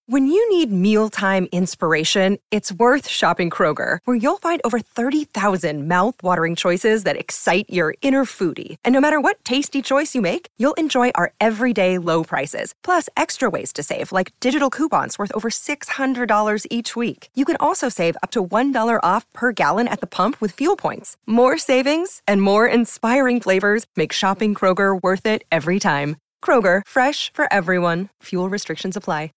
When you need mealtime inspiration, it's worth shopping Kroger, where you'll find over 30,000 mouth-watering choices that excite your inner foodie. And no matter what tasty choice you make, you'll enjoy our everyday low prices, plus extra ways to save, like digital coupons worth over $600 each week. You can also save up to $1 off per gallon at the pump with fuel points. More savings and more inspiring flavors make shopping Kroger worth it every time. Kroger, fresh for everyone. Fuel restrictions apply.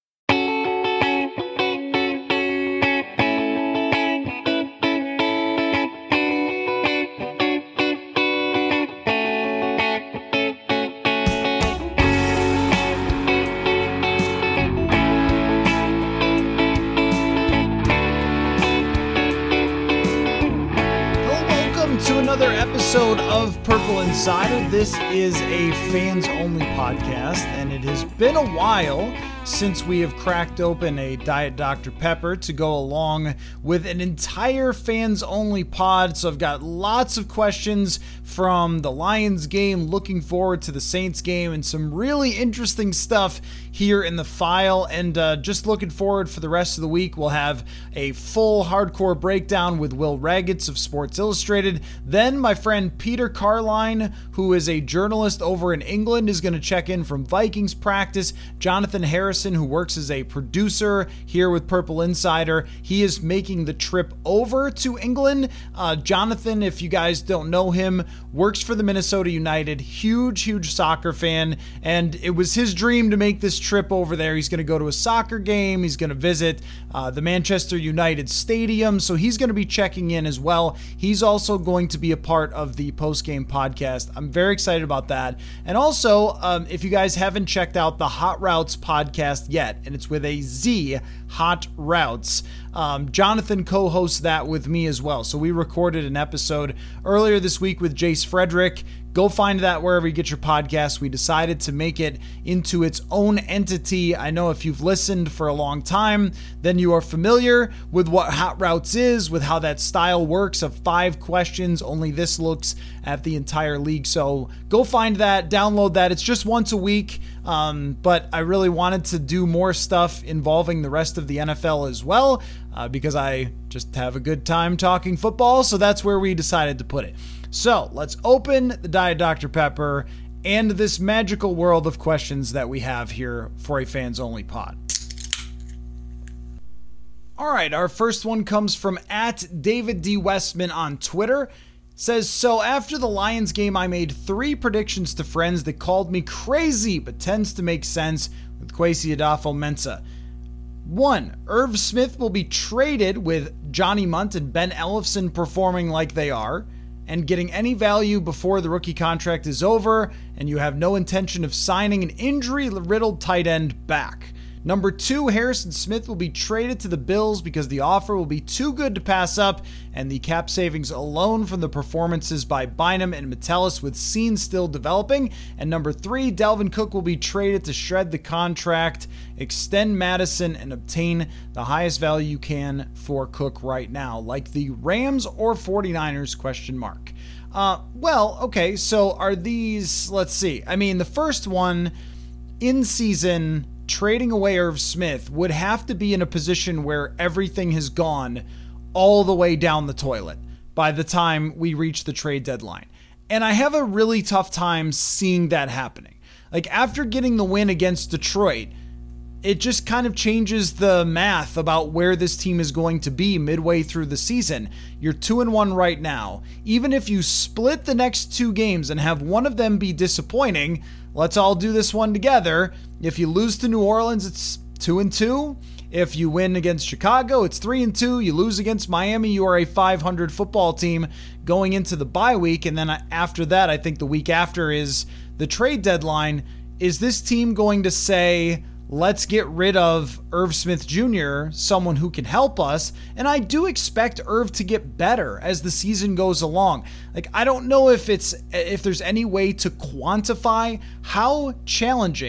Another episode of Purple Insider. This is a fans-only podcast, and it has been a while since we have cracked open a Diet Dr. Pepper to go along with an entire fans-only pod. So I've got lots of questions from the Lions game, looking forward to the Saints game, and some really interesting stuff here in the file. And just looking forward for the rest of the week. We'll have a full hardcore breakdown with Will Ragatz of Sports Illustrated. Then my friend Peter Carline, who is a journalist over in England, is going to check in from Vikings practice. Jonathan Harrison, who works as a producer here with Purple Insider, he is making the trip over to England. Jonathan, if you guys don't know him, works for the Minnesota United, huge soccer fan, and it was his dream to make this trip over there. He's going to go to a soccer game, he's going to visit the Manchester United Stadium, so he's going to be checking in as well. He's also going to be a part of the post-game podcast. I'm very excited about that. And also, if you guys haven't checked out the Hot Routes podcast yet, and it's with a Z, Hot Routes, Jonathan co-hosts that with me as well. So we recorded an episode earlier this week with Jace Frederick. Go find that wherever you get your podcasts. We decided to make it into its own entity. I know if you've listened for a long time, then you are familiar with what Hot Routes is, with how that style works of 5 questions. Only this looks at the entire league. So go find that, download that. It's just once a week, but I really wanted to do more stuff involving the rest of the NFL as well, because I just have a good time talking football. So that's where we decided to put it. So let's open the Diet Dr. Pepper and this magical world of questions that we have here for a fans-only pod. All right, our first one comes from @David D. Westman on Twitter. Says, so after the Lions game, I made 3 predictions to friends that called me crazy, but tends to make sense with Kwesi Adolfo-Mensah. 1. Irv Smith will be traded with Johnny Munt and Ben Ellefson performing like they are, and getting any value before the rookie contract is over, and you have no intention of signing an injury-riddled tight end back. Number 2, Harrison Smith will be traded to the Bills because the offer will be too good to pass up, and the cap savings alone from the performances by Bynum and Metellus with Scene still developing. And number 3, Dalvin Cook will be traded to shred the contract, extend Madison, and obtain the highest value you can for Cook right now, like the Rams or 49ers, ? Well, okay, so are these, let's see. I mean, the first one, in season, trading away Irv Smith would have to be in a position where everything has gone all the way down the toilet by the time we reach the trade deadline. And I have a really tough time seeing that happening. Like, after getting the win against Detroit, it just kind of changes the math about where this team is going to be midway through the season. You're 2-1 right now. Even if you split the next 2 games and have one of them be disappointing, let's all do this one together. If you lose to New Orleans, it's 2-2. If you win against Chicago, it's 3-2. You lose against Miami, you are a 500 football team going into the bye week. And then after that, I think the week after is the trade deadline. Is this team going to say, let's get rid of Irv Smith Jr., someone who can help us? And I do expect Irv to get better as the season goes along. Like, I don't know if there's any way to quantify how challenging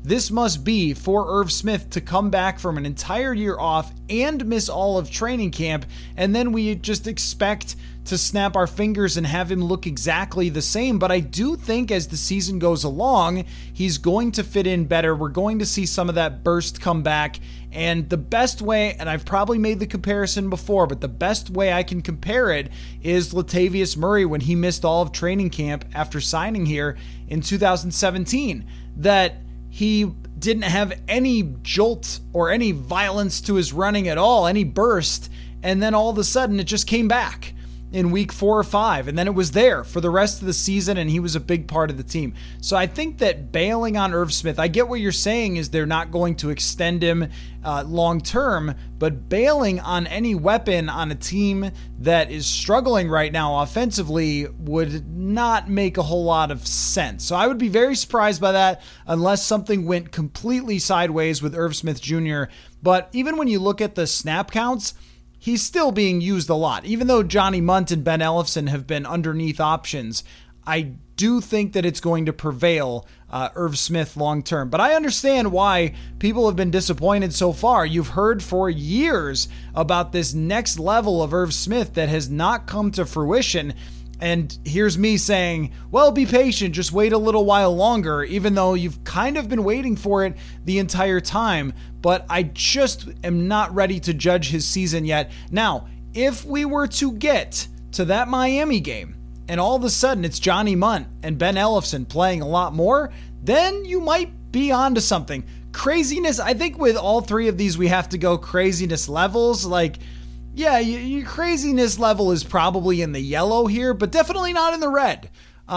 this must be for Irv Smith to come back from an entire year off and miss all of training camp, and then we just expect to snap our fingers and have him look exactly the same. But I do think as the season goes along, he's going to fit in better. We're going to see some of that burst come back. And the best way, and I've probably made the comparison before, but the best way I can compare it is Latavius Murray when he missed all of training camp after signing here in 2017. That he didn't have any jolt or any violence to his running at all, any burst, and then all of a sudden it just came back in week 4 or 5, and then it was there for the rest of the season, and he was a big part of the team. So I think that bailing on Irv Smith, I get what you're saying is they're not going to extend him long term, but bailing on any weapon on a team that is struggling right now offensively would not make a whole lot of sense. So I would be very surprised by that unless something went completely sideways with Irv Smith Jr. But even when you look at the snap counts, he's still being used a lot. Even though Johnny Munt and Ben Ellefson have been underneath options, I do think that it's going to prevail Irv Smith long term. But I understand why people have been disappointed so far. You've heard for years about this next level of Irv Smith that has not come to fruition. And here's me saying, well, be patient, just wait a little while longer, even though you've kind of been waiting for it the entire time. But I just am not ready to judge his season yet. Now, if we were to get to that Miami game, and all of a sudden it's Johnny Munt and Ben Ellefson playing a lot more, then you might be onto something. Craziness, I think with all three of these, we have to go craziness levels. Like, yeah, your craziness level is probably in the yellow here, but definitely not in the red.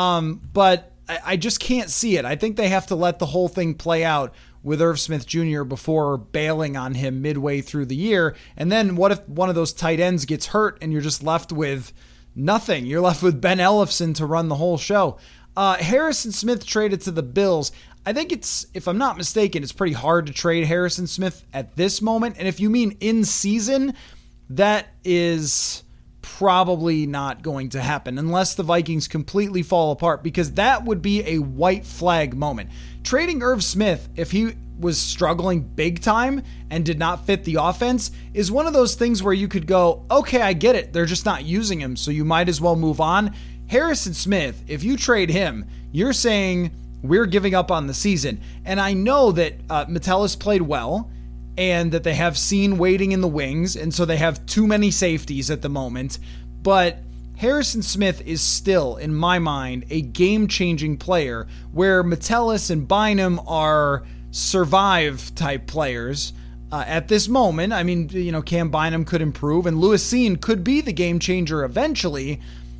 But I just can't see it. I think they have to let the whole thing play out with Irv Smith Jr. before bailing on him midway through the year. And then what if one of those tight ends gets hurt and you're just left with nothing? You're left with Ben Ellefson to run the whole show. Harrison Smith traded to the Bills. I think it's, if I'm not mistaken, it's pretty hard to trade Harrison Smith at this moment. And if you mean in season, that is probably not going to happen unless the Vikings completely fall apart, because that would be a white flag moment. Trading Irv Smith, if he was struggling big time and did not fit the offense, is one of those things where you could go, okay, I get it. They're just not using him, so you might as well move on. Harrison Smith, if you trade him, you're saying we're giving up on the season. And I know that Metellus played well, and that they have Seen waiting in the wings, and so they have too many safeties at the moment. But Harrison Smith is still, in my mind, a game-changing player, where Metellus and Bynum are survive-type players. At this moment, I mean, Cam Bynum could improve, and Lewis Seen could be the game-changer eventually,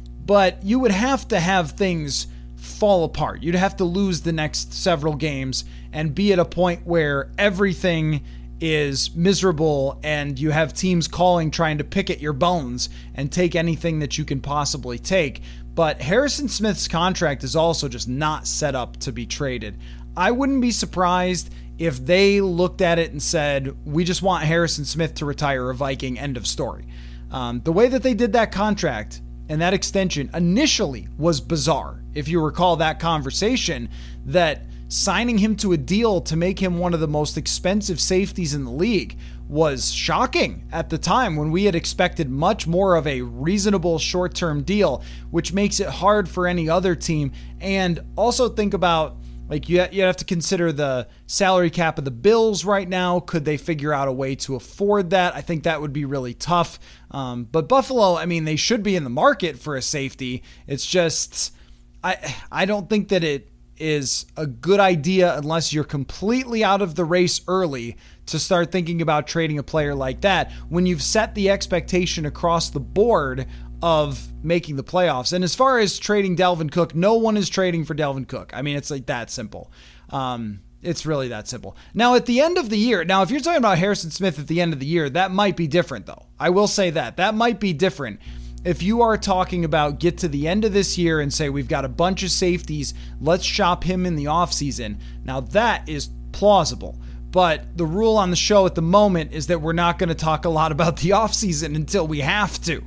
but you would have to have things fall apart. You'd have to lose the next several games and be at a point where everything is miserable and you have teams calling, trying to pick at your bones and take anything that you can possibly take. But Harrison Smith's contract is also just not set up to be traded. I wouldn't be surprised if they looked at it and said, we just want Harrison Smith to retire a Viking, end of story. The way that they did that contract and that extension initially was bizarre. If you recall that conversation, that signing him to a deal to make him one of the most expensive safeties in the league was shocking at the time, when we had expected much more of a reasonable short-term deal, which makes it hard for any other team. And also think about, like, you have to consider the salary cap of the Bills right now. Could they figure out a way to afford that? I think that would be really tough. But Buffalo, I mean, they should be in the market for a safety. It's just, I don't think that it is a good idea, unless you're completely out of the race early, to start thinking about trading a player like that when you've set the expectation across the board of making the playoffs. And as far as trading Dalvin Cook, no one is trading for Dalvin Cook. I mean, it's like that simple. It's really that simple. Now, at the end of the year, now, if you're talking about Harrison Smith at the end of the year, that might be different, though. I will say that might be different. If you are talking about get to the end of this year and say, we've got a bunch of safeties, let's shop him in the offseason. Now, that is plausible. But the rule on the show at the moment is that we're not going to talk a lot about the offseason until we have to.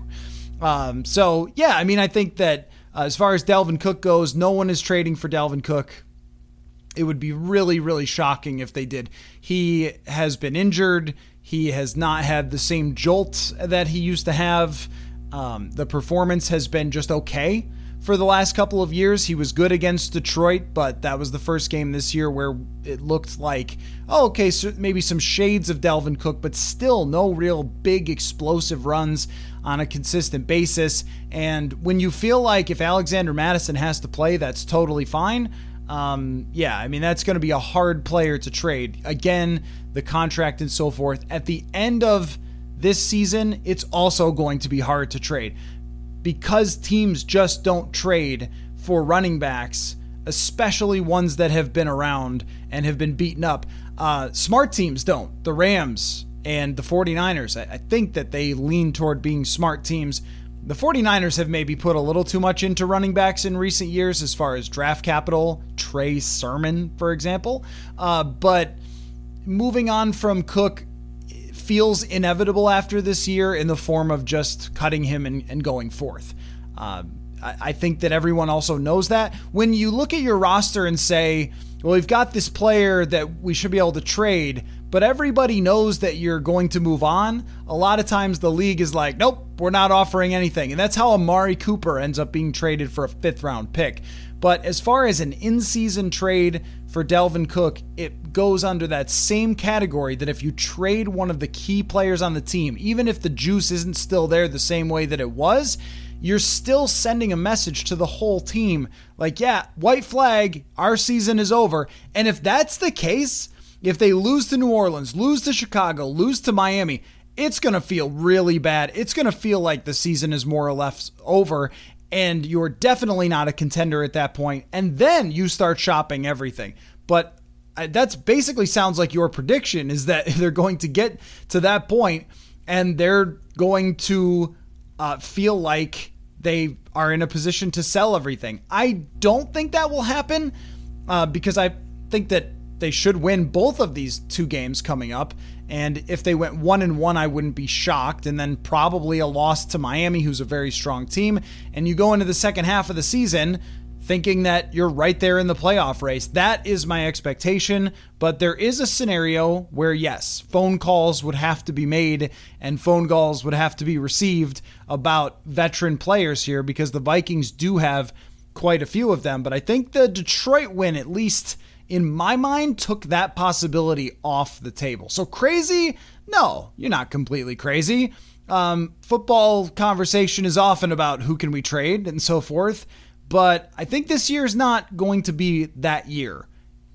So, yeah, I mean, I think that as far as Dalvin Cook goes, no one is trading for Dalvin Cook. It would be really, really shocking if they did. He has been injured. He has not had the same jolt that he used to have. The performance has been just okay for the last couple of years. He was good against Detroit, but that was the first game this year where it looked like, oh, okay, so maybe some shades of Dalvin Cook, but still no real big explosive runs on a consistent basis. And when you feel like if Alexander Mattison has to play, that's totally fine. That's going to be a hard player to trade. Again, the contract and so forth. At the end of this season, it's also going to be hard to trade because teams just don't trade for running backs, especially ones that have been around and have been beaten up. Smart teams don't. The Rams and the 49ers, I think that they lean toward being smart teams. The 49ers have maybe put a little too much into running backs in recent years as far as draft capital. Trey Sermon, for example. But moving on from Cook feels inevitable after this year in the form of just cutting him and going forth. I think that everyone also knows that. When you look at your roster and say, well, we've got this player that we should be able to trade, but everybody knows that you're going to move on, a lot of times the league is like, nope, we're not offering anything. And that's how Amari Cooper ends up being traded for a 5th round pick. But as far as an in-season trade for Dalvin Cook, it goes under that same category that if you trade one of the key players on the team, even if the juice isn't still there the same way that it was, you're still sending a message to the whole team like, yeah, white flag, our season is over. And if that's the case, if they lose to New Orleans, lose to Chicago, lose to Miami, it's going to feel really bad. It's going to feel like the season is more or less over, and you're definitely not a contender at that point. And then you start shopping everything. But that's basically sounds like your prediction is that they're going to get to that point and they're going to feel like they are in a position to sell everything. I don't think that will happen because I think that they should win both of these 2 games coming up. And if they went 1-1, I wouldn't be shocked. And then probably a loss to Miami, who's a very strong team. And you go into the second half of the season thinking that you're right there in the playoff race. That is my expectation. But there is a scenario where, yes, phone calls would have to be made and phone calls would have to be received about veteran players here because the Vikings do have quite a few of them. But I think the Detroit win, at least in my mind, took that possibility off the table. So crazy? No, you're not completely crazy. Football conversation is often about who can we trade and so forth. But I think this year is not going to be that year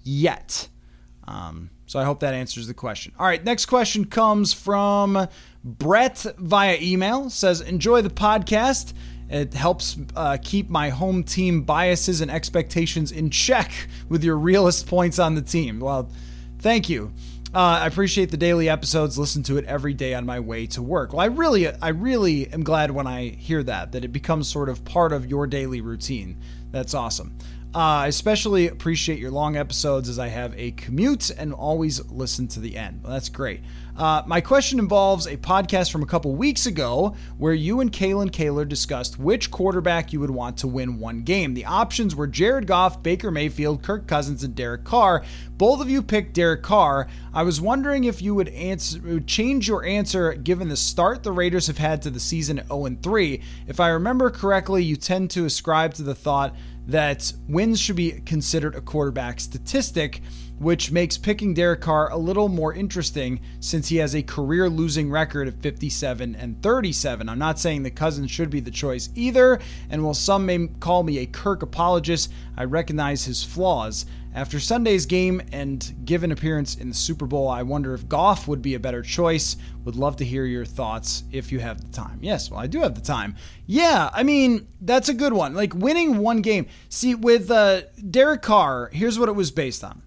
yet. So I hope that answers the question. All right, next question comes from Brett via email. Says, enjoy the podcast. It helps keep my home team biases and expectations in check with your realist points on the team. Well, thank you. I appreciate the daily episodes. Listen to it every day on my way to work. Well, I really am glad when I hear that it becomes sort of part of your daily routine. That's awesome. I especially appreciate your long episodes as I have a commute and always listen to the end. Well, that's great. My question involves a podcast from a couple weeks ago where you and Kalen Kaler discussed which quarterback you would want to win one game. The options were Jared Goff, Baker Mayfield, Kirk Cousins, and Derek Carr. Both of you picked Derek Carr. I was wondering if you would change your answer given the start the Raiders have had to the season at 0-3. If I remember correctly, you tend to ascribe to the thought that wins should be considered a quarterback statistic, which makes picking Derek Carr a little more interesting since he has a career losing record of 57-37. I'm not saying that Cousins should be the choice either, and while some may call me a Kirk apologist, I recognize his flaws. After Sunday's game and given appearance in the Super Bowl, I wonder if Goff would be a better choice. Would love to hear your thoughts if you have the time. Yes, well, I do have the time. Yeah, I mean, that's a good one. Like winning one game. See, with Derek Carr, here's what it was based on.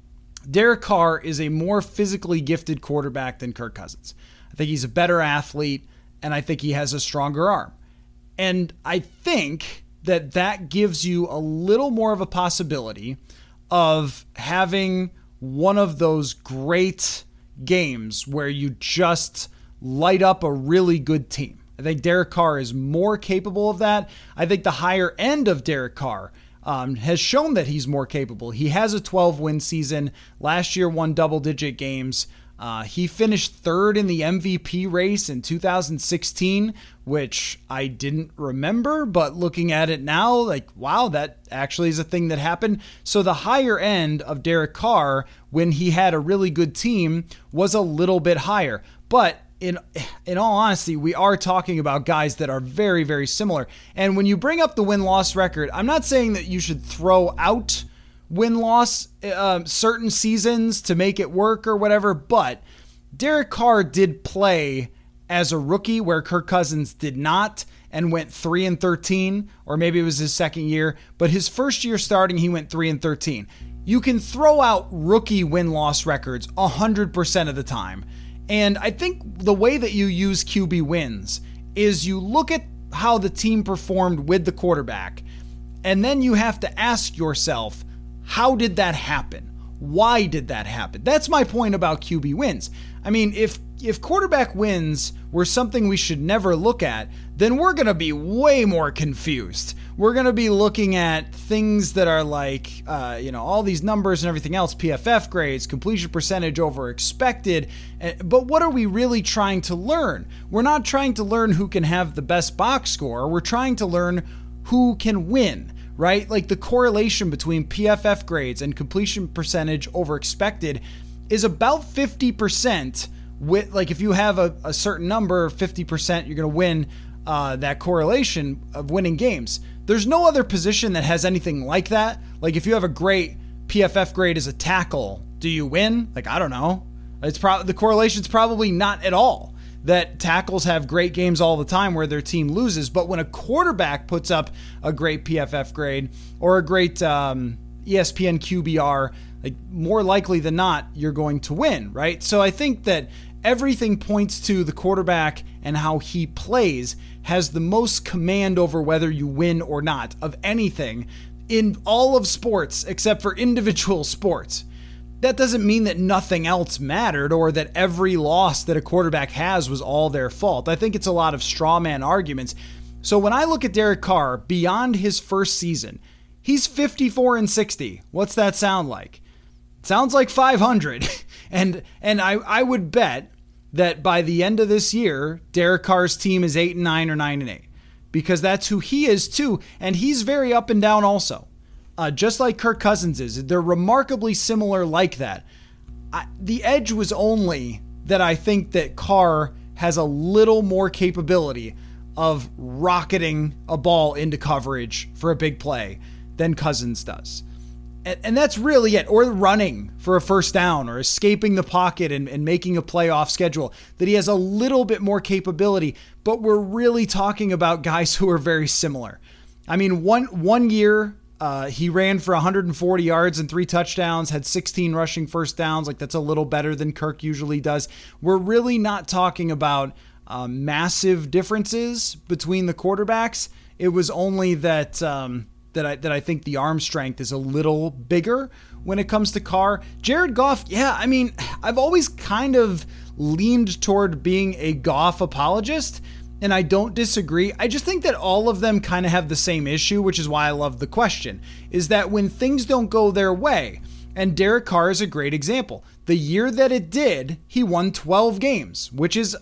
Derek Carr is a more physically gifted quarterback than Kirk Cousins. I think he's a better athlete, and I think he has a stronger arm. And I think that gives you a little more of a possibility of having one of those great games where you just light up a really good team. I think Derek Carr is more capable of that. I think the higher end of Derek Carr, has shown that he's more capable. He has a 12-win season. Last year won double-digit games. He finished third in the MVP race in 2016, which I didn't remember, but looking at it now, like, wow, that actually is a thing that happened. So the higher end of Derek Carr, when he had a really good team, was a little bit higher. But in all honesty, we are talking about guys that are very, very similar. And when you bring up the win-loss record, I'm not saying that you should throw out win-loss certain seasons to make it work or whatever, but Derek Carr did play as a rookie where Kirk Cousins did not and went 3-13, or maybe it was his second year, but his first year starting, he went 3-13. You can throw out rookie win-loss records 100% of the time. And I think the way that you use QB wins is you look at how the team performed with the quarterback, and then you have to ask yourself, how did that happen? Why did that happen? That's my point about QB wins. I mean, if quarterback wins were something we should never look at, then we're going to be way more confused. We're going to be looking at things that are like, all these numbers and everything else, PFF grades, completion percentage over expected. But what are we really trying to learn? We're not trying to learn who can have the best box score. We're trying to learn who can win. Right? Like the correlation between PFF grades and completion percentage over expected is about 50%. With, like, if you have a certain number, 50%, you're going to win that correlation of winning games. There's no other position that has anything like that. Like, if you have a great PFF grade as a tackle, do you win? Like, I don't know. The correlation's probably not at all. That tackles have great games all the time where their team loses. But when a quarterback puts up a great PFF grade or a great ESPN QBR, like, more likely than not, you're going to win, right? So I think that everything points to the quarterback and how he plays has the most command over whether you win or not of anything in all of sports except for individual sports. That doesn't mean that nothing else mattered or that every loss that a quarterback has was all their fault. I think it's a lot of straw man arguments. So when I look at Derek Carr beyond his first season, he's 54-60. What's that sound like? It sounds like 500. and I would bet that by the end of this year, Derek Carr's team is 8-9 or 9-8 because that's who he is too. And he's very up and down also. Just like Kirk Cousins is. They're remarkably similar like that. The edge was only that I think that Carr has a little more capability of rocketing a ball into coverage for a big play than Cousins does. And that's really it. Or running for a first down or escaping the pocket and making a play off schedule. That he has a little bit more capability. But we're really talking about guys who are very similar. I mean, one year... he ran for 140 yards and 3 touchdowns, had 16 rushing first downs. Like, that's a little better than Kirk usually does. We're really not talking about massive differences between the quarterbacks. It was only that I think the arm strength is a little bigger when it comes to Carr. Jared Goff, yeah, I mean, I've always kind of leaned toward being a Goff apologist. And I don't disagree. I just think that all of them kind of have the same issue, which is why I love the question, is that when things don't go their way, and Derek Carr is a great example. The year that it did, he won 12 games, which is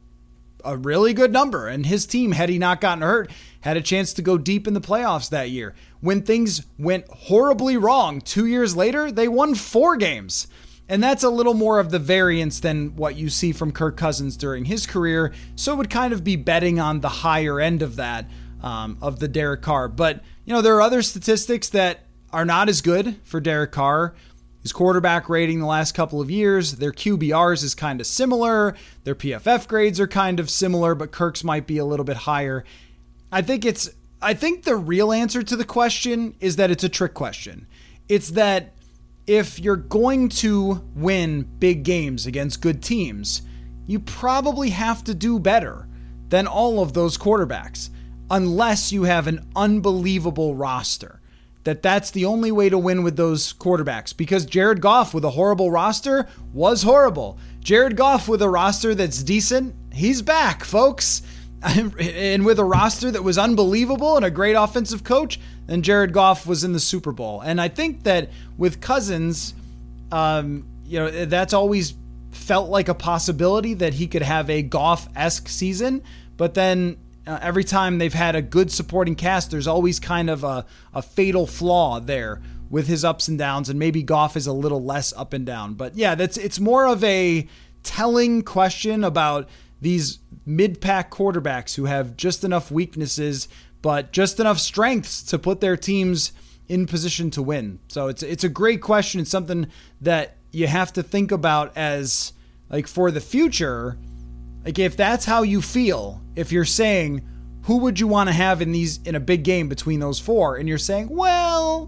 a really good number. And his team, had he not gotten hurt, had a chance to go deep in the playoffs that year. When things went horribly wrong 2 years later, they won 4 games. And that's a little more of the variance than what you see from Kirk Cousins during his career. So it would kind of be betting on the higher end of that, of the Derek Carr. But, there are other statistics that are not as good for Derek Carr. His quarterback rating the last couple of years, their QBRs is kind of similar. Their PFF grades are kind of similar, but Kirk's might be a little bit higher. I think the real answer to the question is that it's a trick question. It's that if you're going to win big games against good teams, you probably have to do better than all of those quarterbacks, unless you have an unbelievable roster. That's the only way to win with those quarterbacks, because Jared Goff with a horrible roster was horrible. Jared Goff with a roster that's decent, he's back, folks. and with a roster that was unbelievable and a great offensive coach, then Jared Goff was in the Super Bowl. And I think that with Cousins, that's always felt like a possibility that he could have a Goff-esque season. But then every time they've had a good supporting cast, there's always kind of a fatal flaw there with his ups and downs. And maybe Goff is a little less up and down. But yeah, it's more of a telling question about these mid-pack quarterbacks who have just enough weaknesses, but just enough strengths to put their teams in position to win. So it's a great question. It's something that you have to think about as like for the future. Like if that's how you feel, if you're saying who would you want to have in a big game between those four, and you're saying, well,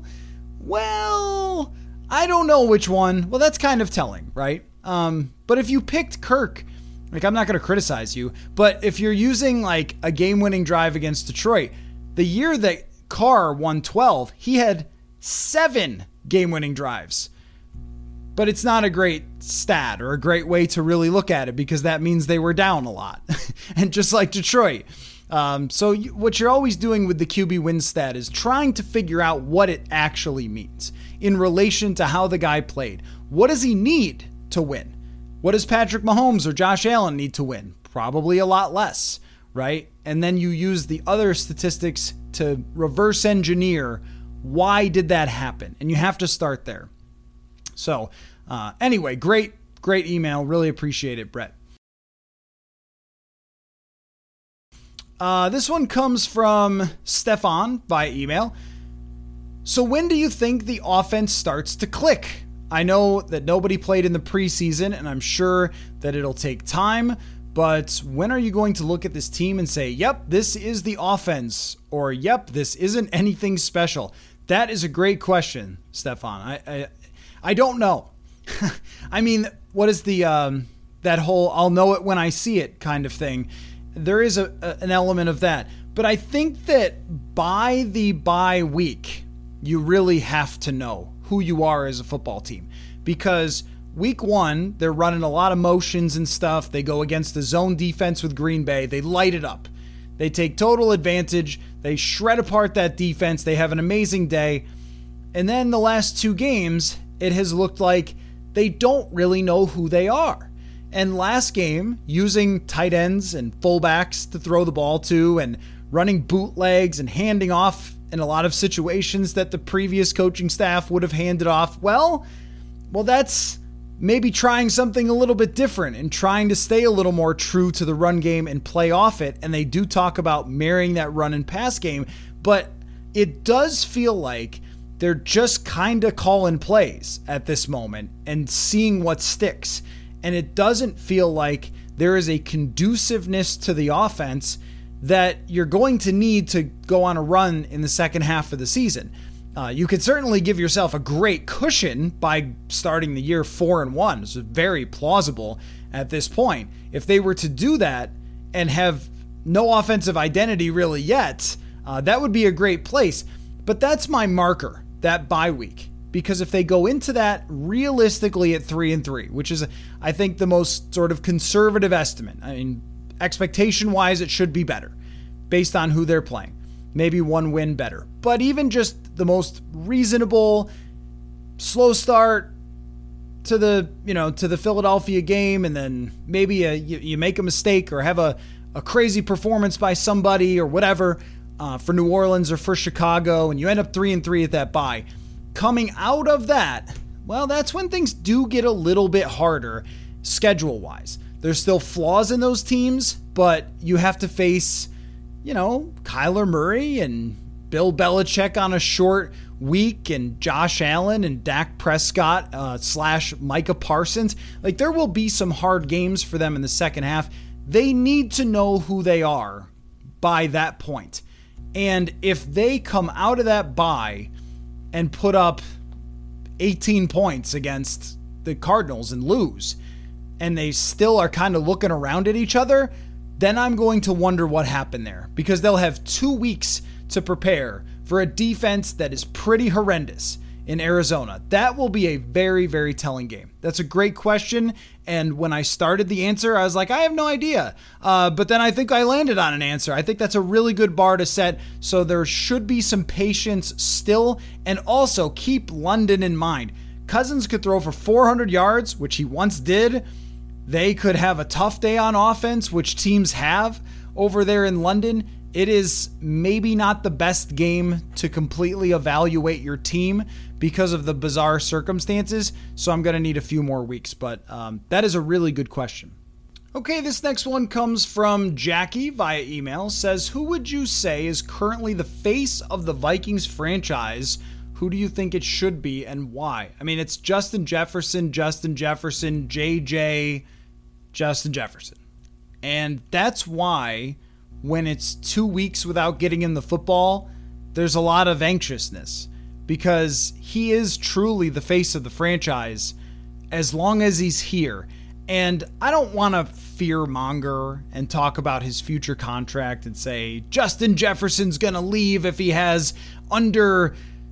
I don't know which one. Well, that's kind of telling, right? But if you picked Kirk, like I'm not going to criticize you, but if you're using like a game-winning drive against Detroit, the year that Carr won 12, he had 7 game-winning drives. But it's not a great stat or a great way to really look at it because that means they were down a lot. And just like Detroit. So what you're always doing with the QB win stat is trying to figure out what it actually means in relation to how the guy played. What does he need to win? What does Patrick Mahomes or Josh Allen need to win? Probably a lot less, right? And then you use the other statistics to reverse engineer why did that happen? And you have to start there. So anyway, great email. Really appreciate it, Brett. This one comes from Stefan via email. So when do you think the offense starts to click? I know that nobody played in the preseason, and I'm sure that it'll take time, but when are you going to look at this team and say, yep, this is the offense, or yep, this isn't anything special? That is a great question, Stefan. I don't know. I mean, what is the that whole I'll know it when I see it kind of thing? There is an element of that. But I think that by the bye week, you really have to know who you are as a football team. Because week 1, they're running a lot of motions and stuff. They go against the zone defense with Green Bay. They light it up. They take total advantage. They shred apart that defense. They have an amazing day. And then the last 2 games, it has looked like they don't really know who they are. And last game, using tight ends and fullbacks to throw the ball to and running bootlegs and handing off in a lot of situations that the previous coaching staff would have handed off. Well, that's maybe trying something a little bit different and trying to stay a little more true to the run game and play off it. And they do talk about marrying that run and pass game, but it does feel like they're just kind of calling plays at this moment and seeing what sticks. And it doesn't feel like there is a conduciveness to the offense that you're going to need to go on a run in the second half of the season. You could certainly give yourself a great cushion by starting the year 4-1. It's very plausible at this point. If they were to do that and have no offensive identity really yet, that would be a great place. But that's my marker, that bye week. Because if they go into that realistically at 3-3, which is, I think, the most sort of conservative estimate. I mean, expectation-wise, it should be better based on who they're playing. Maybe 1 win better. But even just the most reasonable, slow start to the Philadelphia game, and then maybe you make a mistake or have a crazy performance by somebody or whatever for New Orleans or for Chicago, and you end up 3-3 at that bye. Coming out of that, well, that's when things do get a little bit harder schedule-wise. There's still flaws in those teams, but you have to face, Kyler Murray and Bill Belichick on a short week and Josh Allen and Dak Prescott / Micah Parsons. Like, there will be some hard games for them in the second half. They need to know who they are by that point. And if they come out of that bye and put up 18 points against the Cardinals and lose, and they still are kind of looking around at each other, then I'm going to wonder what happened there, because they'll have 2 weeks to prepare for a defense that is pretty horrendous in Arizona? That will be a very, very telling game. That's a great question. And when I started the answer, I was like, I have no idea. But then I think I landed on an answer. I think that's a really good bar to set. So there should be some patience still. And also keep London in mind. Cousins could throw for 400 yards, which he once did. They could have a tough day on offense, which teams have over there in London. It is maybe not the best game to completely evaluate your team because of the bizarre circumstances, so I'm going to need a few more weeks, but that is a really good question. Okay, this next one comes from Jackie via email. Says, who would you say is currently the face of the Vikings franchise? Who do you think it should be and why? I mean, it's Justin Jefferson, JJ, Justin Jefferson. And that's why when it's 2 weeks without getting in the football, there's a lot of anxiousness because he is truly the face of the franchise as long as he's here. And I don't want to fearmonger and talk about his future contract and say Justin Jefferson's going to leave if he has under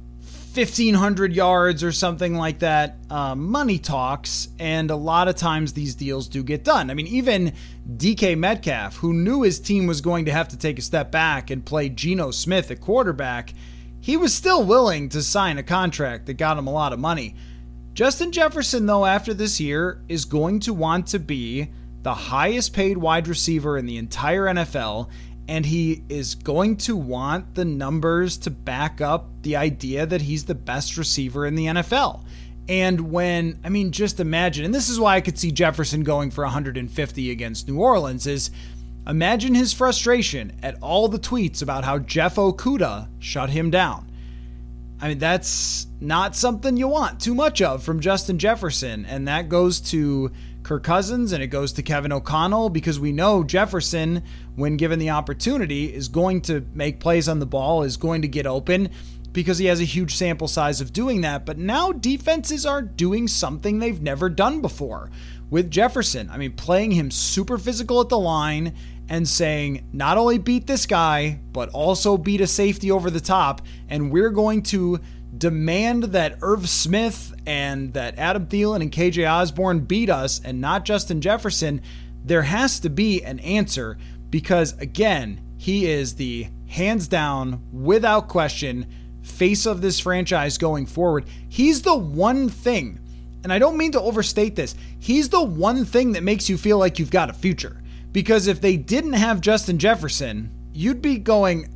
1,500 yards or something like that. Money talks, and a lot of times these deals do get done. I mean, even DK Metcalf, who knew his team was going to have to take a step back and play Geno Smith at quarterback, he was still willing to sign a contract that got him a lot of money. Justin Jefferson, though, after this year, is going to want to be the highest paid wide receiver in the entire NFL, and he is going to want the numbers to back up the idea that he's the best receiver in the NFL. And just imagine, and this is why I could see Jefferson going for 150 against New Orleans, is imagine his frustration at all the tweets about how Jeff Okudah shut him down. I mean, that's not something you want too much of from Justin Jefferson, and that goes to Kirk Cousins and it goes to Kevin O'Connell, because we know Jefferson, when given the opportunity, is going to make plays on the ball, is going to get open because he has a huge sample size of doing that. But now defenses are doing something they've never done before with Jefferson. I mean, playing him super physical at the line and saying, not only beat this guy, but also beat a safety over the top, and we're going to demand that Irv Smith and that Adam Thielen and KJ Osborne beat us and not Justin Jefferson. There has to be an answer because, again, he is the hands down, without question, face of this franchise going forward. He's the one thing, and I don't mean to overstate this, he's the one thing that makes you feel like you've got a future. Because if they didn't have Justin Jefferson, you'd be going,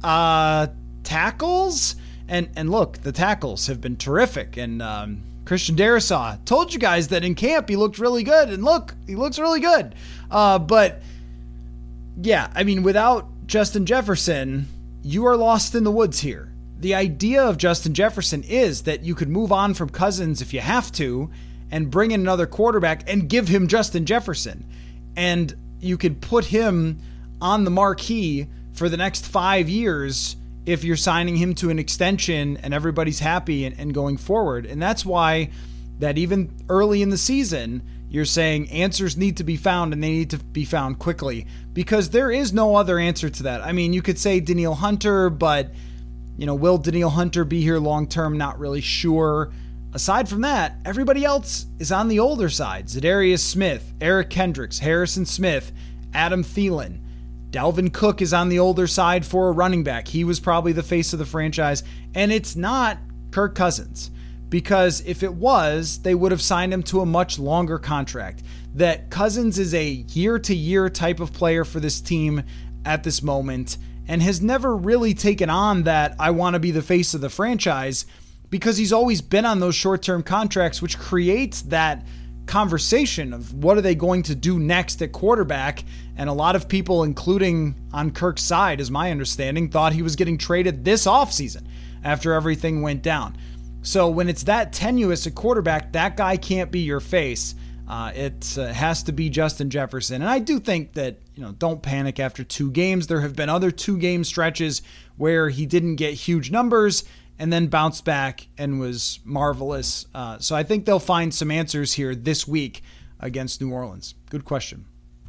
tackles? And look, the tackles have been terrific. And Christian Darrisaw told you guys that in camp he looked really good. And look, he looks really good. But yeah, I mean, without Justin Jefferson, you are lost in the woods here. The idea of Justin Jefferson is that you could move on from Cousins if you have to and bring in another quarterback and give him Justin Jefferson. And you could put him on the marquee for the next 5 years if you're signing him to an extension and everybody's happy and going forward. And that's why that even early in the season, you're saying answers need to be found and they need to be found quickly because there is no other answer to that. I mean, you could say Danielle Hunter, but will Danielle Hunter be here long-term? Not really sure. Aside from that, everybody else is on the older side. Za'Darius Smith, Eric Kendricks, Harrison Smith, Adam Thielen. Dalvin Cook is on the older side for a running back. He was probably the face of the franchise. And it's not Kirk Cousins, because if it was, they would have signed him to a much longer contract. That Cousins is a year-to-year type of player for this team at this moment and has never really taken on that I want to be the face of the franchise, because he's always been on those short-term contracts, which creates that conversation of what are they going to do next at quarterback. And a lot of people, including on Kirk's side, is my understanding, thought he was getting traded this offseason after everything went down. So when it's that tenuous at quarterback, that guy can't be your face. It has to be Justin Jefferson. And I do think that, don't panic after 2 games. There have been other 2-game stretches where he didn't get huge numbers and then bounced back and was marvelous. So I think they'll find some answers here this week against New Orleans. Good question.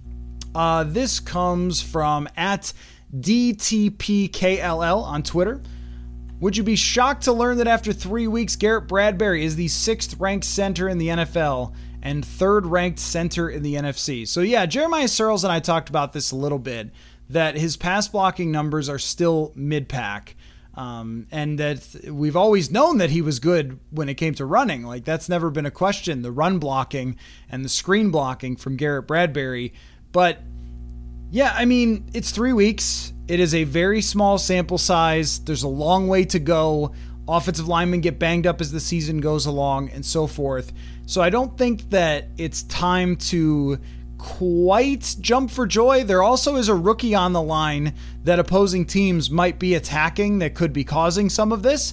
This comes from @DTPKLL on Twitter. Would you be shocked to learn that after 3 weeks, Garrett Bradbury is the 6th-ranked center in the NFL and 3rd-ranked center in the NFC? So yeah, Jeremiah Sirles and I talked about this a little bit, that his pass blocking numbers are still mid-pack. And that we've always known that he was good when it came to running. Like, that's never been a question, the run blocking and the screen blocking from Garrett Bradbury. But yeah, I mean, it's 3 weeks. It is a very small sample size. There's a long way to go. Offensive linemen get banged up as the season goes along and so forth. So I don't think that it's time to quite jump for joy. There also is a rookie on the line that opposing teams might be attacking that could be causing some of this.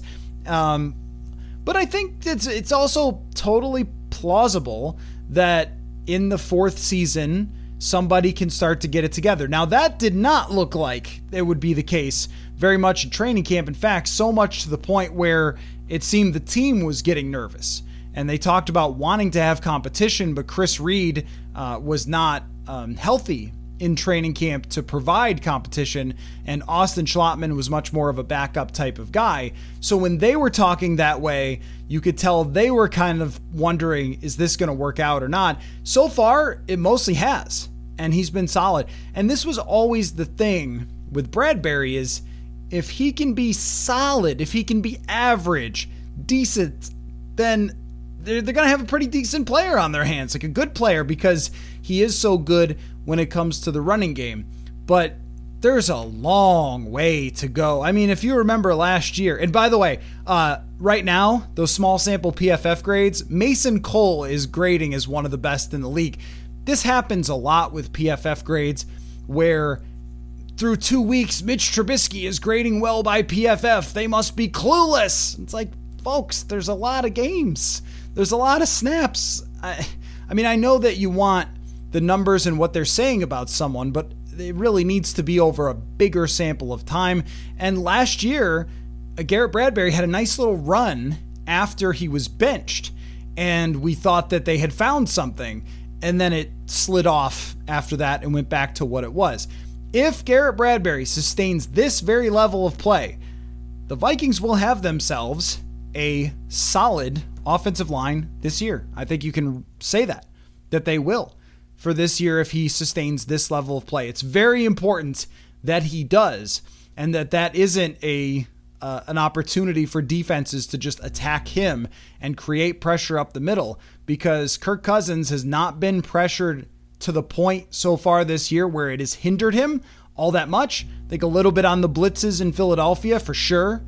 But I think it's also totally plausible that in the 4th season, somebody can start to get it together. Now, that did not look like it would be the case very much in training camp. In fact, so much to the point where it seemed the team was getting nervous. And they talked about wanting to have competition, but Chris Reed was not healthy in training camp to provide competition, and Austin Schlottman was much more of a backup type of guy. So when they were talking that way, you could tell they were kind of wondering, is this going to work out or not? So far, it mostly has, and he's been solid. And this was always the thing with Bradbury, is if he can be solid, if he can be average, decent, then they're going to have a pretty decent player on their hands, like a good player, because he is so good when it comes to the running game. But there's a long way to go. I mean, if you remember last year, and by the way, right now, those small sample PFF grades, Mason Cole is grading as one of the best in the league. This happens a lot with PFF grades, where through 2 weeks, Mitch Trubisky is grading well by PFF. They must be clueless. It's like, folks, there's a lot of games. There's a lot of snaps. I mean, I know that you want the numbers and what they're saying about someone, but it really needs to be over a bigger sample of time. And last year, Garrett Bradbury had a nice little run after he was benched, and we thought that they had found something, and then it slid off after that and went back to what it was. If Garrett Bradbury sustains this very level of play, the Vikings will have themselves a solid offensive line this year. I think you can say that they will for this year if he sustains this level of play. It's very important that he does, and that isn't an opportunity for defenses to just attack him and create pressure up the middle, because Kirk Cousins has not been pressured to the point so far this year where it has hindered him all that much. I think a little bit on the blitzes in Philadelphia for sure,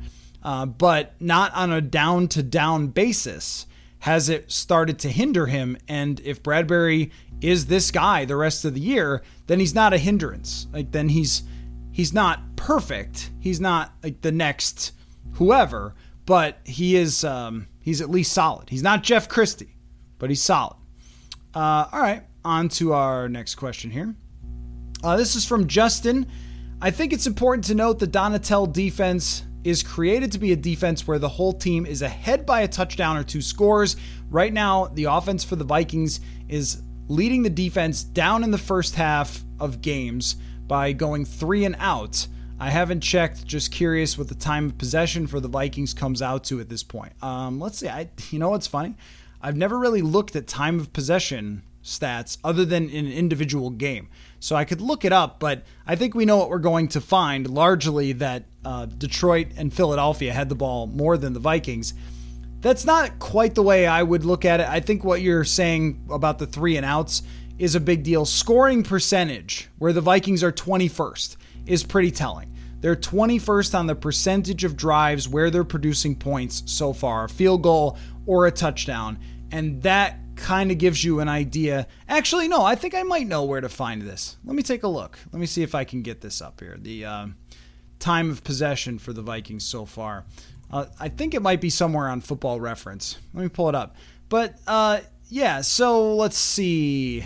but not on a down-to-down basis has it started to hinder him. And if Bradbury is this guy the rest of the year, then he's not a hindrance. Like, then he's not perfect. He's not like the next whoever, but he is he's at least solid. He's not Jeff Christie, but he's solid. All right, on to our next question here. This is from Justin. I think it's important to note the Donatell defense is created to be a defense where the whole team is ahead by a touchdown or 2 scores. Right now, the offense for the Vikings is leading the defense down in the first half of games by going 3 and out. I haven't checked, just curious what the time of possession for the Vikings comes out to at this point. Let's see. You know what's funny? I've never really looked at time of possession stats other than in an individual game. So I could look it up, but I think we know what we're going to find, largely that Detroit and Philadelphia had the ball more than the Vikings. That's not quite the way I would look at it. I think what you're saying about the 3 and outs is a big deal. Scoring percentage, where the Vikings are 21st, is pretty telling. They're 21st on the percentage of drives where they're producing points so far, a field goal or a touchdown, and that kind of gives you an idea. Actually, no, I think I might know where to find this. Let me take a look. Let me see if I can get this up here. The time of possession for the Vikings so far. I think it might be somewhere on Football Reference. Let me pull it up. But yeah, so let's see.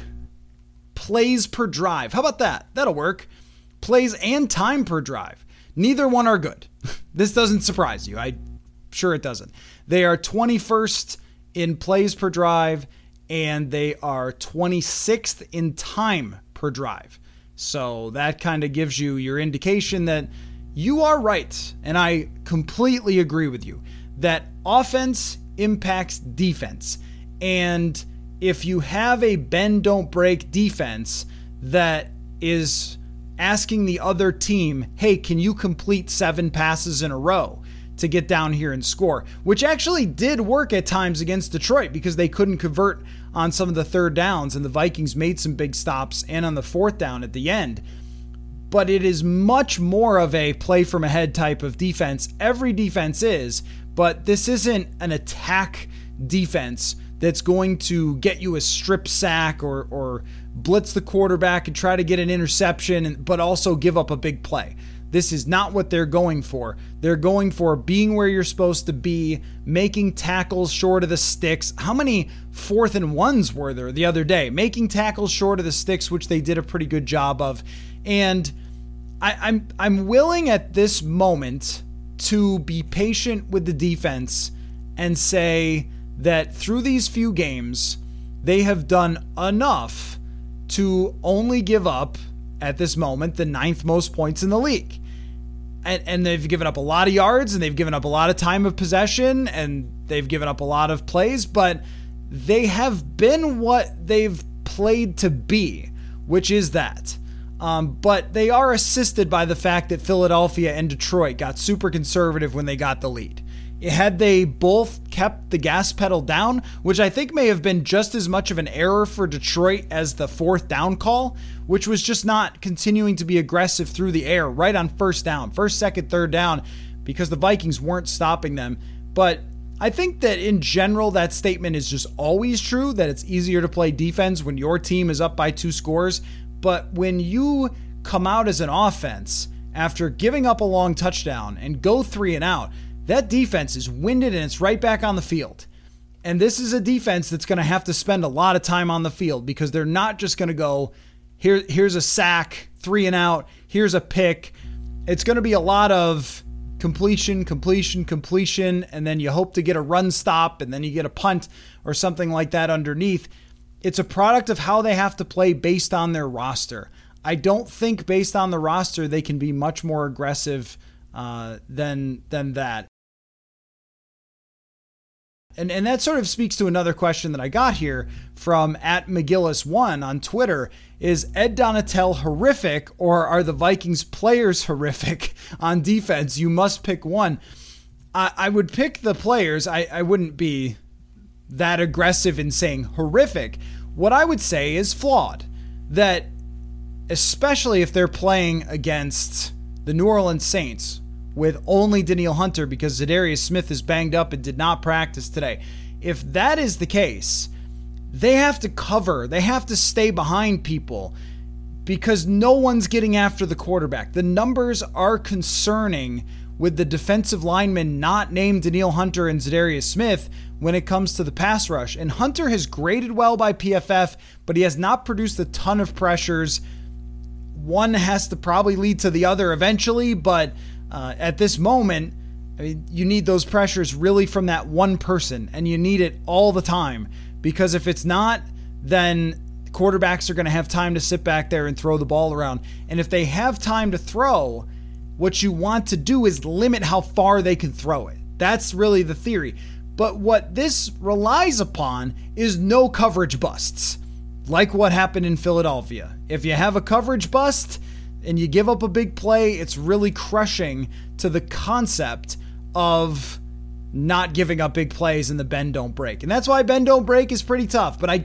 Plays per drive. How about that? That'll work. Plays and time per drive. Neither one are good. This doesn't surprise you. I'm sure it doesn't. They are 21st in plays per drive, and they are 26th in time per drive. So that kind of gives you your indication that, you are right, and I completely agree with you, that offense impacts defense. And if you have a bend don't break defense that is asking the other team, hey, can you complete 7 passes in a row to get down here and score, which actually did work at times against Detroit because they couldn't convert on some of the third downs, and the Vikings made some big stops and on the fourth down at the end. But it is much more of a play from ahead type of defense. Every defense is, but this isn't an attack defense that's going to get you a strip sack or blitz the quarterback and try to get an interception, but also give up a big play. This is not what they're going for. They're going for being where you're supposed to be, making tackles short of the sticks. How many 4th and 1s were there the other day? Making tackles short of the sticks, which they did a pretty good job of. And I'm willing at this moment to be patient with the defense and say that through these few games, they have done enough to only give up, at this moment, the 9th most points in the league. And they've given up a lot of yards, and they've given up a lot of time of possession, and they've given up a lot of plays, but they have been what they've played to be, which is that. But they are assisted by the fact that Philadelphia and Detroit got super conservative when they got the lead. Had they both kept the gas pedal down, which I think may have been just as much of an error for Detroit as the 4th down call, which was just not continuing to be aggressive through the air right on first down, first, second, third down, because the Vikings weren't stopping them. But I think that in general, that statement is just always true, that it's easier to play defense when your team is up by 2 scores. But when you come out as an offense after giving up a long touchdown and go 3 and out, that defense is winded and it's right back on the field. And this is a defense that's going to have to spend a lot of time on the field because they're not just going to go, here's a sack, 3 and out, here's a pick. It's going to be a lot of completion, and then you hope to get a run stop, and then you get a punt or something like that underneath. It's a product of how they have to play based on their roster. I don't think based on the roster they can be much more aggressive than that. And that sort of speaks to another question that I got here from @McGillis1 on Twitter. Is Ed Donatel horrific, or are the Vikings players horrific on defense? You must pick one. I would pick the players. I wouldn't be that aggressive in saying horrific. What I would say is flawed. That especially if they're playing against the New Orleans Saints, with only Danielle Hunter because Za'Darius Smith is banged up and did not practice today. If that is the case, they have to cover. They have to stay behind people because no one's getting after the quarterback. The numbers are concerning with the defensive linemen not named Danielle Hunter and Za'Darius Smith when it comes to the pass rush. And Hunter has graded well by PFF, but he has not produced a ton of pressures. One has to probably lead to the other eventually, but at this moment, I mean, you need those pressures really from that one person, and you need it all the time, because if it's not, then quarterbacks are going to have time to sit back there and throw the ball around. And if they have time to throw, what you want to do is limit how far they can throw it. That's really the theory. But what this relies upon is no coverage busts, like what happened in Philadelphia. If you have a coverage bust and you give up a big play, it's really crushing to the concept of not giving up big plays in the bend don't break. And that's why bend don't break is pretty tough. But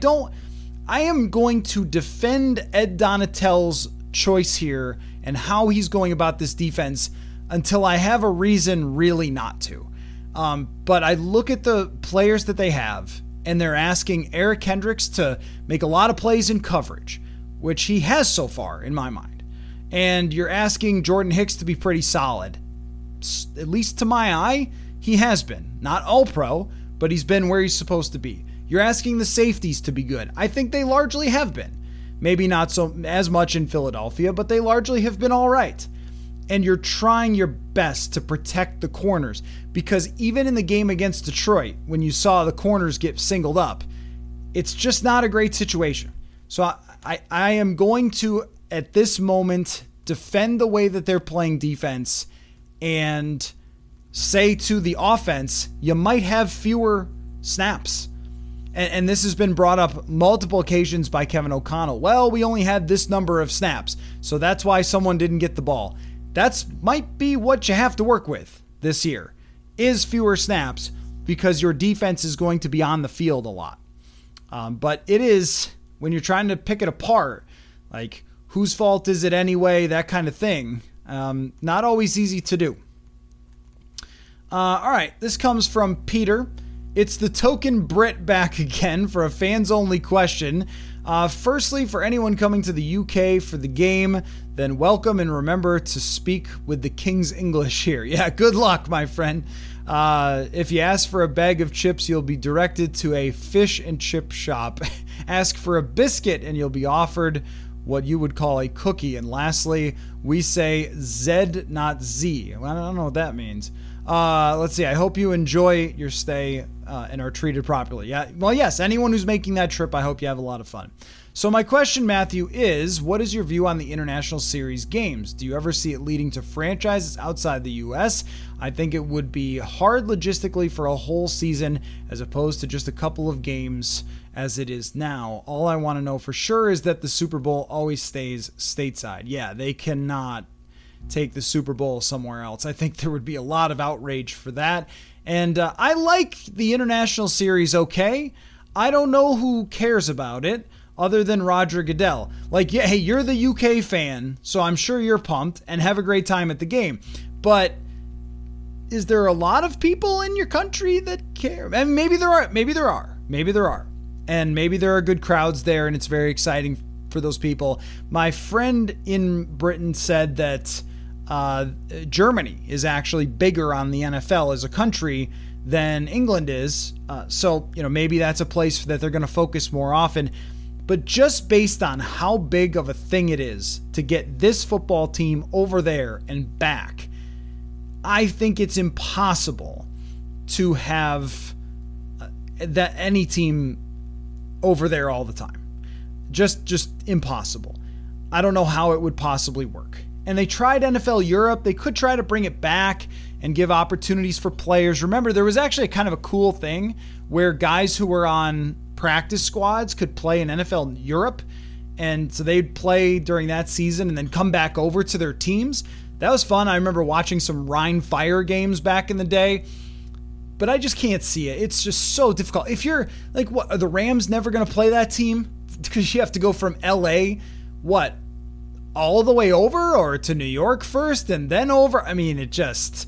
I am going to defend Ed Donatel's choice here and how he's going about this defense until I have a reason really not to. But I look at the players that they have, and they're asking Eric Kendricks to make a lot of plays in coverage, which he has so far in my mind. And you're asking Jordan Hicks to be pretty solid. At least to my eye, he has been. Not all pro, but he's been where he's supposed to be. You're asking the safeties to be good. I think they largely have been. Maybe not so as much in Philadelphia, but they largely have been all right. And you're trying your best to protect the corners, because even in the game against Detroit, when you saw the corners get singled up, it's just not a great situation. So I am going to, at this moment, defend the way that they're playing defense and say to the offense, you might have fewer snaps. And this has been brought up multiple occasions by Kevin O'Connell. Well, we only had this number of snaps, so that's why someone didn't get the ball. That's might be what you have to work with this year, is fewer snaps, because your defense is going to be on the field a lot. But it is, when you're trying to pick it apart, like whose fault is it anyway, that kind of thing, not always easy to do. All right, this comes from Peter. It's the token Brit back again for a fans-only question. Firstly, for anyone coming to the UK for the game, then welcome, and remember to speak with the King's English here. Yeah, good luck, my friend. If you ask for a bag of chips, you'll be directed to a fish and chip shop. Ask for a biscuit, and you'll be offered what you would call a cookie. And lastly, we say Z, not Z. Well, I don't know what that means. Let's see. I hope you enjoy your stay and are treated properly. Yeah. Well, yes. Anyone who's making that trip, I hope you have a lot of fun. So my question, Matthew, is what is your view on the International Series games? Do you ever see it leading to franchises outside the U.S.? I think it would be hard logistically for a whole season as opposed to just a couple of games as it is now. All I want to know for sure is that the Super Bowl always stays stateside. Yeah, they cannot take the Super Bowl somewhere else. I think there would be a lot of outrage for that. And I like the International Series okay. I don't know who cares about it other than Roger Goodell. Like, yeah, hey, you're the UK fan, so I'm sure you're pumped and have a great time at the game. But is there a lot of people in your country that care? And maybe there are. And maybe there are good crowds there and it's very exciting for those people. My friend in Britain said that Germany is actually bigger on the NFL as a country than England is. So, maybe that's a place that they're going to focus more often. But just based on how big of a thing it is to get this football team over there and back, I think it's impossible to have that any team over there all the time. Just impossible. I don't know how it would possibly work. And they tried NFL Europe. They could try to bring it back and give opportunities for players. Remember, there was actually kind of a cool thing where guys who were on practice squads could play in NFL Europe. And so they'd play during that season and then come back over to their teams. That was fun. I remember watching some Rhine Fire games back in the day. But I just can't see it. It's just so difficult. If you're like, what, are the Rams never going to play that team? Because you have to go from LA, all the way over, or to New York first and then over? I mean, it just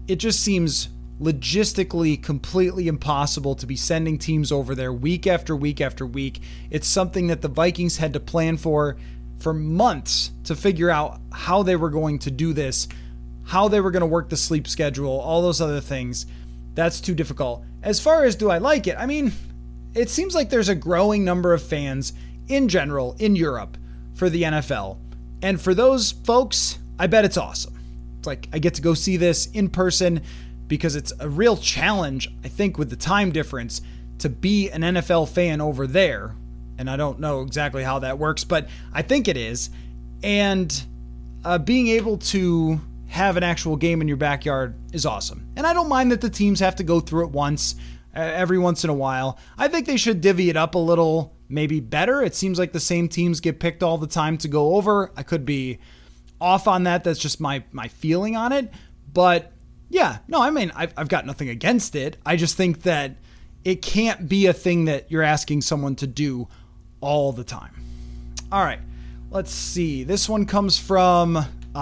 seems logistically completely impossible to be sending teams over there week after week after week. It's something that the Vikings had to plan for months to figure out how they were going to do this, how they were going to work the sleep schedule, all those other things. That's too difficult. As far as do I like it? I mean, it seems like there's a growing number of fans in general in Europe for the NFL. And for those folks, I bet it's awesome. It's like I get to go see this in person because it's a real challenge, I think, with the time difference to be an NFL fan over there. And I don't know exactly how that works, but I think it is. And being able to have an actual game in your backyard is awesome. And I don't mind that the teams have to go through it once, every once in a while. I think they should divvy it up a little, maybe better. It seems like the same teams get picked all the time to go over. I could be off on that. That's just my feeling on it. But yeah, no, I mean, I've got nothing against it. I just think that it can't be a thing that you're asking someone to do all the time. All right, let's see. This one comes from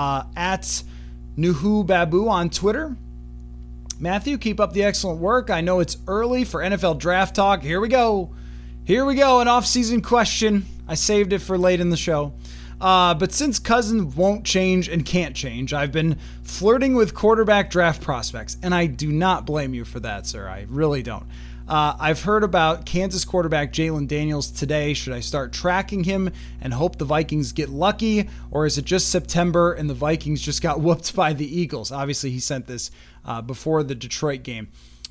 at Nuhu Babu on Twitter. Matthew, keep up the excellent work. I know it's early for NFL draft talk. Here we go, an off-season question. I saved it for late in the show. But since Cousins won't change and can't change, I've been flirting with quarterback draft prospects, and I do not blame you for that, sir. I really don't. I've heard about Kansas quarterback Jalen Daniels today. Should I start tracking him and hope the Vikings get lucky, or is it just September and the Vikings just got whooped by the Eagles? Obviously, he sent this before the Detroit game.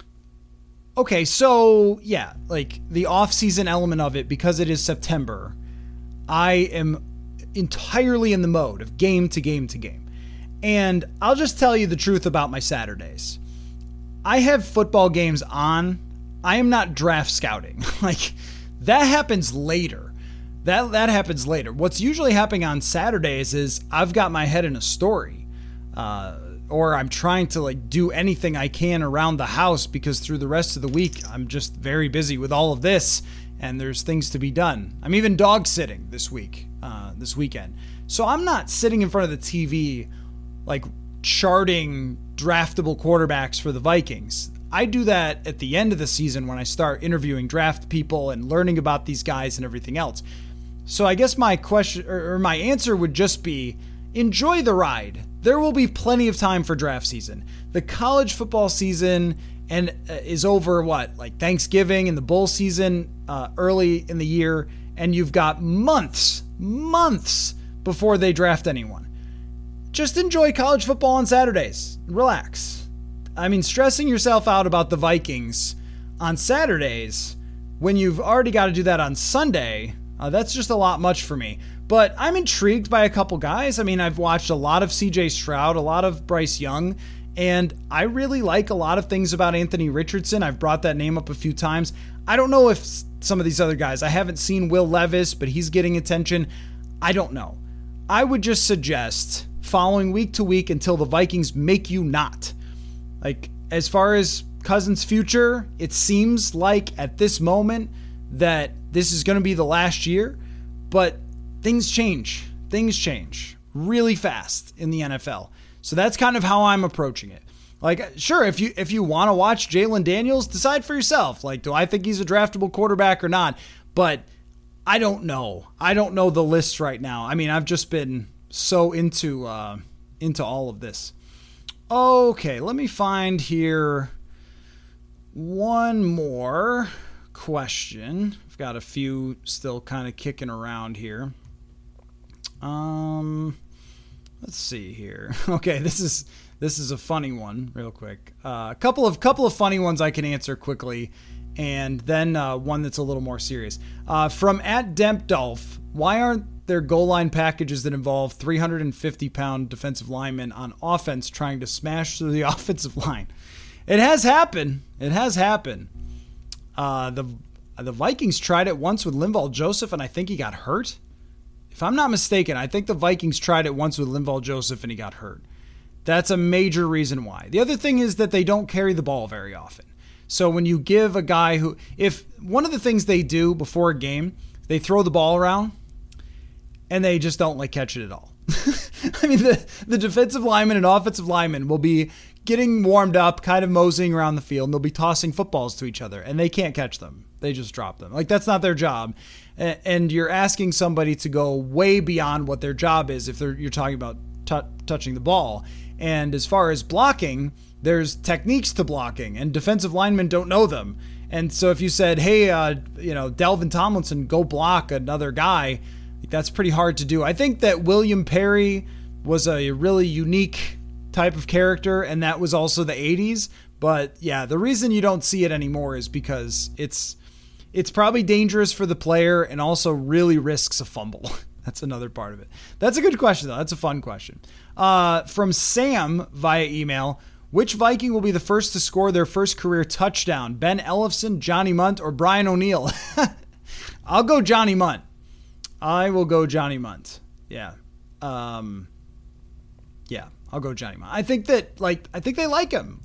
Okay, so yeah, like the off-season element of it, because it is September, I am entirely in the mode of game to game to game. And I'll just tell you the truth about my Saturdays. I have football games on. I am not draft scouting. Like, that happens later. That happens later. What's usually happening on Saturdays is I've got my head in a story. Or I'm trying to do anything I can around the house, because through the rest of the week, I'm just very busy with all of this, and there's things to be done. I'm even dog sitting this weekend. So I'm not sitting in front of the TV, charting draftable quarterbacks for the Vikings. I do that at the end of the season when I start interviewing draft people and learning about these guys and everything else. So I guess my question or my answer would just be, enjoy the ride. There will be plenty of time for draft season. The college football season is over Thanksgiving and the bowl season early in the year, and you've got months before they draft anyone. Just enjoy college football on Saturdays. Relax. I mean, stressing yourself out about the Vikings on Saturdays when you've already got to do that on Sunday, that's just a lot much for me. But I'm intrigued by a couple guys. I mean, I've watched a lot of CJ Stroud, a lot of Bryce Young, and I really like a lot of things about Anthony Richardson. I've brought that name up a few times. I don't know if some of these other guys, I haven't seen Will Levis, but he's getting attention. I don't know. I would just suggest following week to week until the Vikings make you not. As far as Cousins' future, it seems like at this moment that this is going to be the last year, but things change. Things change really fast in the NFL. So that's kind of how I'm approaching it. Sure, if you want to watch Jalen Daniels, decide for yourself. Do I think he's a draftable quarterback or not? But I don't know. I don't know the list right now. I mean, I've just been so into all of this. Okay, let me find here one more question. I've got a few still kind of kicking around here. Let's see here. Okay, this is a funny one, real quick. A couple of funny ones I can answer quickly, and then one that's a little more serious. From @Dempdolf, why aren't there goal line packages that involve 350-pound defensive linemen on offense trying to smash through the offensive line? It has happened. The Vikings tried it once with Linval Joseph, and I think he got hurt. If I'm not mistaken, I think the Vikings tried it once with Linval Joseph, and he got hurt. That's a major reason why. The other thing is that they don't carry the ball very often. So when you give a guy if one of the things they do before a game, they throw the ball around, and they just don't catch it at all. I mean, the defensive lineman and offensive lineman will be getting warmed up, kind of moseying around the field, and they'll be tossing footballs to each other, and they can't catch them. They just drop them. That's not their job. And you're asking somebody to go way beyond what their job is if you're talking about touching the ball. And as far as blocking, there's techniques to blocking, and defensive linemen don't know them. And so if you said, hey, Delvin Tomlinson, go block another guy, that's pretty hard to do. I think that William Perry was a really unique type of character, and that was also the 80s. But yeah, the reason you don't see it anymore is because it's probably dangerous for the player and also really risks a fumble. That's another part of it. That's a good question, though. That's a fun question. From Sam via email, which Viking will be the first to score their first career touchdown? Ben Ellefson, Johnny Munt, or Brian O'Neill? I'll go Johnny Munt. I will go Johnny Munt. Yeah. I'll go Johnny Munt. I think they like him.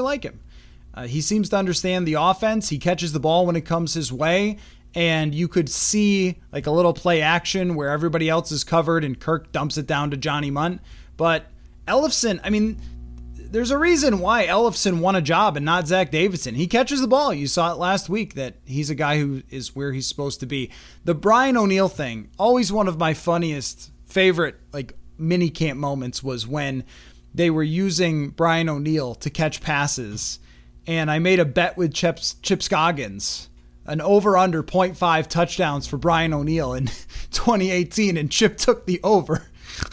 He seems to understand the offense. He catches the ball when it comes his way, and you could see a little play action where everybody else is covered and Kirk dumps it down to Johnny Munt. But Ellefson, I mean, there's a reason why Ellefson won a job and not Zach Davidson. He catches the ball. You saw it last week that he's a guy who is where he's supposed to be. The Brian O'Neill thing, always one of my favorite mini camp moments was when they were using Brian O'Neill to catch passes. And I made a bet with Chip Scoggins, an over-under 0.5 touchdowns for Brian O'Neill in 2018, and Chip took the over.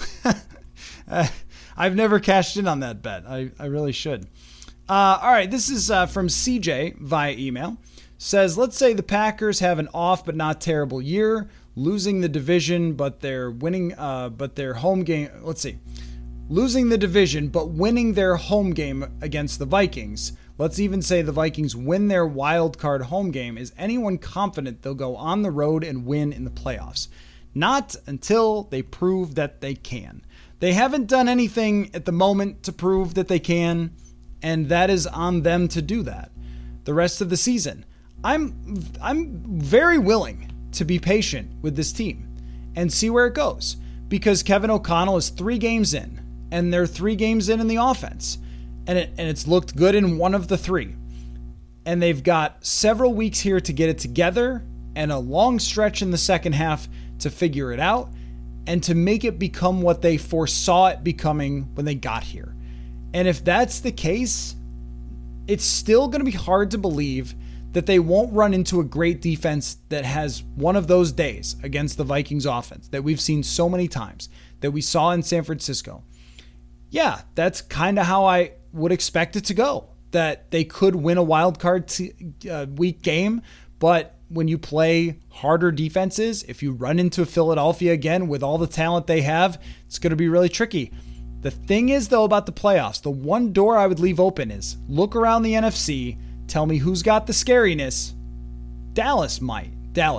I've never cashed in on that bet. I really should. All right, this is from CJ via email. Says, let's say the Packers have an off but not terrible year, losing the division, but they're winning, but their home game. Let's see. losing the division, but winning their home game against the Vikings. Let's even say the Vikings win their wild card home game. Is anyone confident they'll go on the road and win in the playoffs? Not until they prove that they can. They haven't done anything at the moment to prove that they can, and that is on them to do that. The rest of the season, I'm very willing to be patient with this team and see where it goes, because Kevin O'Connell is 3 games in, and they're 3 games in the offense, and it's looked good in one of the 3. And they've got several weeks here to get it together and a long stretch in the second half to figure it out and to make it become what they foresaw it becoming when they got here. And if that's the case, it's still going to be hard to believe that they won't run into a great defense that has one of those days against the Vikings offense that we've seen so many times, that we saw in San Francisco. Yeah, that's kind of how I would expect it to go, that they could win a wild card week game, but when you play harder defenses, if you run into Philadelphia again with all the talent they have, it's going to be really tricky. The thing is, though, about the playoffs, the one door I would leave open is look around the NFC, tell me who's got the scariness. Dallas might.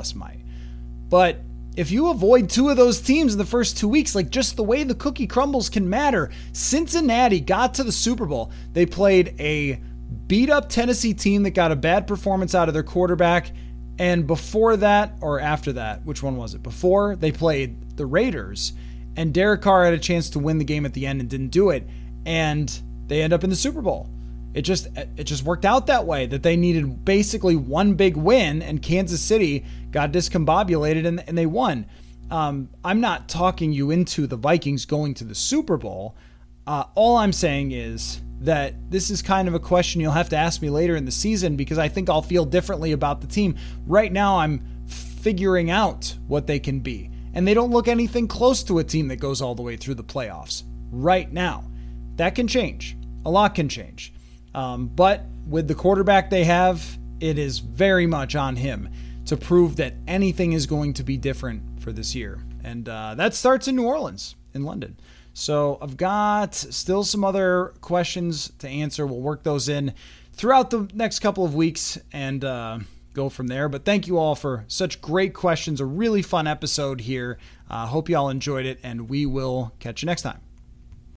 But if you avoid 2 of those teams in the first 2 weeks, like just the way the cookie crumbles can matter. Cincinnati got to the Super Bowl. They played a beat-up Tennessee team that got a bad performance out of their quarterback. And before that, or after that, which one was it? Before, they played the Raiders, and Derek Carr had a chance to win the game at the end and didn't do it, and they end up in the Super Bowl. It just worked out that way, that they needed basically one big win, and Kansas City got discombobulated and they won. I'm not talking you into the Vikings going to the Super Bowl. All I'm saying is that this is kind of a question you'll have to ask me later in the season, because I think I'll feel differently about the team. Right now, I'm figuring out what they can be, and they don't look anything close to a team that goes all the way through the playoffs right now. That can change. A lot can change. But with the quarterback they have, it is very much on him to prove that anything is going to be different for this year. And that starts in New Orleans, in London. So I've got still some other questions to answer. We'll work those in throughout the next couple of weeks and go from there. But thank you all for such great questions. A really fun episode here. Hope you all enjoyed it, and we will catch you next time.